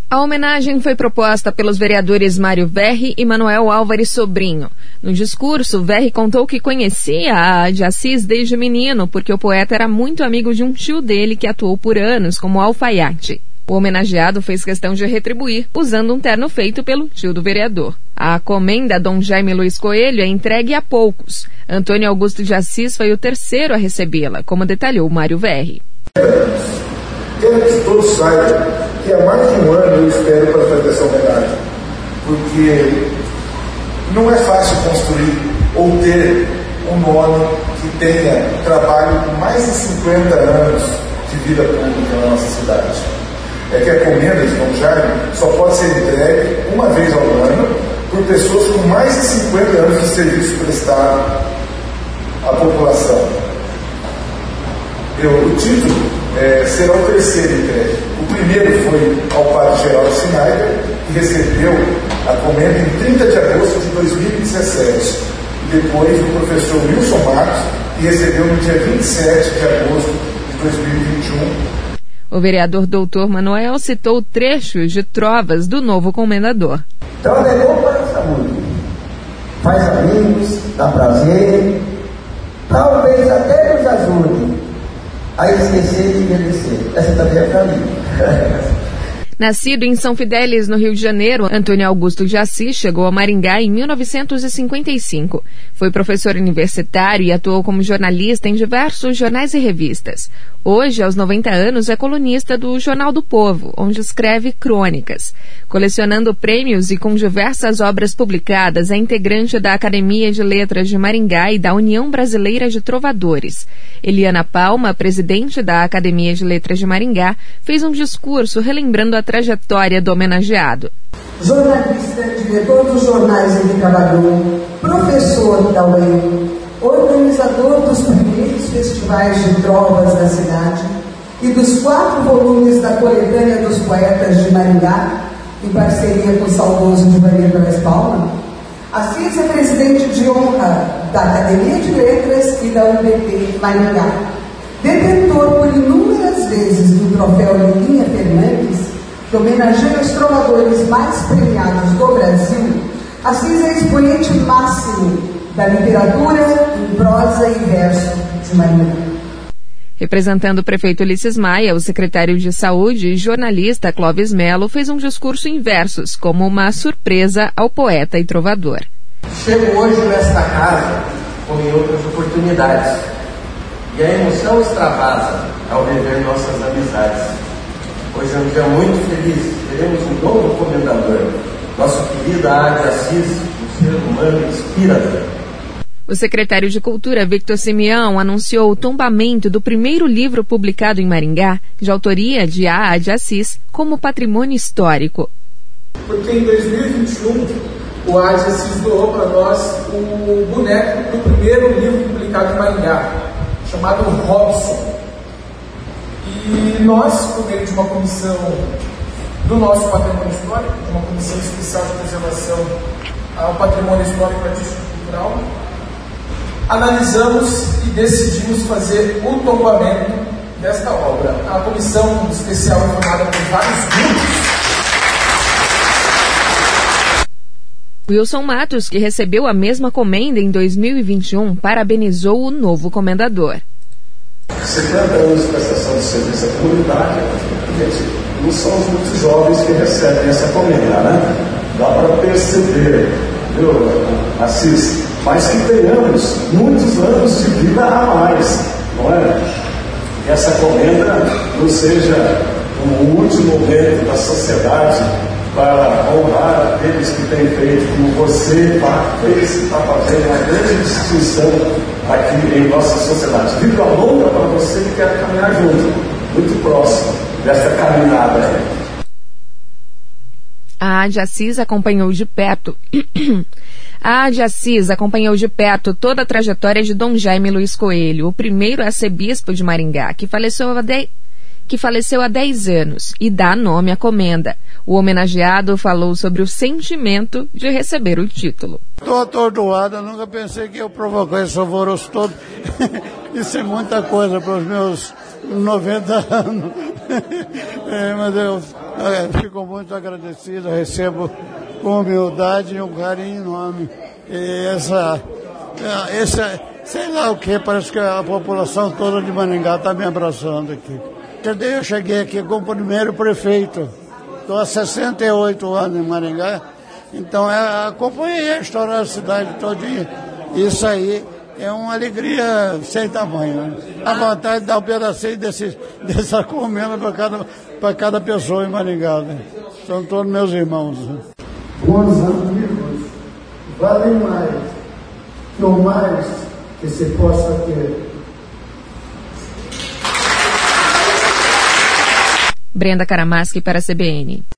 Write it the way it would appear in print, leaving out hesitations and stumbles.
A homenagem foi proposta pelos vereadores Mário Verri e Manuel Álvares Sobrinho. No discurso, Verri contou que conhecia a de Assis desde menino, porque o poeta era muito amigo de um tio dele que atuou por anos como alfaiate. O homenageado fez questão de retribuir, usando um terno feito pelo tio do vereador. A comenda Dom Jaime Luiz Coelho é entregue a poucos. Antônio Augusto de Assis foi o terceiro a recebê-la, como detalhou Mário Verri. Quero que todos saibam que há mais de um ano eu espero para fazer essa homenagem, porque não é fácil construir ou ter um nome que tenha trabalho com mais de 50 anos de vida pública na nossa cidade. É que a comenda de Dom Jaime só pode ser entregue uma vez ao ano por pessoas com mais de 50 anos de serviço prestado à população. O título será o terceiro entregue. O primeiro foi ao padre Geraldo Schneider, que recebeu a comenda em 30 de agosto de 2017. E depois o professor Wilson Matos, que recebeu no dia 27 de agosto de 2021. O vereador doutor Manuel citou trechos de trovas do novo comendador. Então é bom para a saúde. Faz amigos, dá prazer, talvez até nos ajude a esquecer de envelhecer. Essa também é para mim. Nascido em São Fidélis, no Rio de Janeiro, Antônio Augusto de Assis chegou a Maringá em 1955. Foi professor universitário e atuou como jornalista em diversos jornais e revistas. Hoje, aos 90 anos, é colunista do Jornal do Povo, onde escreve crônicas. Colecionando prêmios e com diversas obras publicadas, é integrante da Academia de Letras de Maringá e da União Brasileira de Trovadores. Eliana Palma, presidente da Academia de Letras de Maringá, fez um discurso relembrando a trajetória do homenageado. Jornalista, diretor dos jornais em Cavalhão, professor da UEM, organizador dos primeiros festivais de trovas da cidade e dos 4 volumes da coletânea dos poetas de Maringá, em parceria com o saudoso Giovanni Braz Palma. Assis é presidente de honra da Academia de Letras e da UBP Maringá. Detentor por inúmeras vezes do troféu Lilinha Fernandes, que homenageia os trovadores mais premiados do Brasil, Assis é expoente máximo da literatura em prosa e verso de Maringá. Representando o prefeito Ulisses Maia, o secretário de Saúde e jornalista Clóvis Melo fez um discurso em versos, como uma surpresa ao poeta e trovador. Chego hoje nesta casa, como em outras oportunidades, e a emoção extravasa ao rever nossas amizades. Hoje é um dia muito feliz, teremos um novo comendador, nosso querido A. de Assis, um ser humano inspirador. O secretário de Cultura, Victor Simeão, anunciou o tombamento do primeiro livro publicado em Maringá, de autoria de A. de Assis, como patrimônio histórico. Porque em 2021, o A. de Assis doou para nós o boneco do primeiro livro publicado em Maringá, chamado Robson. E nós, por meio de uma comissão do nosso patrimônio histórico, uma comissão especial de preservação ao patrimônio histórico e artístico e cultural, analisamos e decidimos fazer o tombamento desta obra. A comissão especial é formada por vários grupos. Wilson Matos, que recebeu a mesma comenda em 2021, parabenizou o novo comendador. 50 anos de prestação de serviço à comunidade, gente, não são os muitos jovens que recebem essa comenda, né? Dá para perceber, viu, Assis? Mas que tenhamos muitos anos de vida a mais, não é? Que essa comenda não seja um último momento da sociedade para honrar aqueles que têm feito, como você fez, está fazendo uma grande distinção aqui em nossa sociedade. Vida longa para você que quer caminhar junto, muito próximo dessa caminhada aí. A de Assis acompanhou de perto. A de Assis acompanhou de perto toda a trajetória de Dom Jaime Luiz Coelho, o primeiro arcebispo de Maringá, que faleceu há 10 anos, e dá nome à comenda. O homenageado falou sobre o sentimento de receber o título. Estou atordoado, eu nunca pensei que eu provocar esse alvoroço todo. Isso é muita coisa para os meus 90 anos. Mas eu fico muito agradecido, recebo com humildade e um carinho enorme. E sei lá o que, parece que a população toda de Maringá está me abraçando aqui. Eu cheguei aqui como primeiro prefeito. Estou há 68 anos em Maringá, então acompanhei a história da cidade todinha. Isso aí é uma alegria sem tamanho, né? A vontade de dar um pedacinho dessa comenda para cada pessoa em Maringá, né? São todos meus irmãos. Né? Bons amigos valem mais que o mais que se possa ter. Brenda Karamaschi para a CBN.